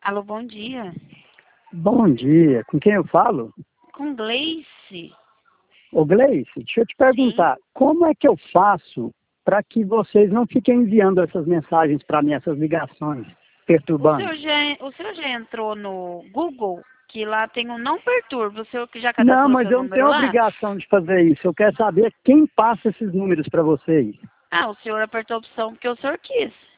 Alô, bom dia. Bom dia, com quem eu falo? Com Gleice. Ô Gleice, deixa eu te Sim. perguntar, como é que eu faço para que vocês não fiquem enviando essas mensagens para mim, essas ligações O perturbando? senhor já, o senhor já entrou no Google, que lá tem um não perturbe. O senhor que já Não, cadastrou mas seu eu não número tenho lá? obrigação de fazer isso, eu quero saber quem passa esses números para vocês. Ah, o senhor apertou a opção porque o senhor quis.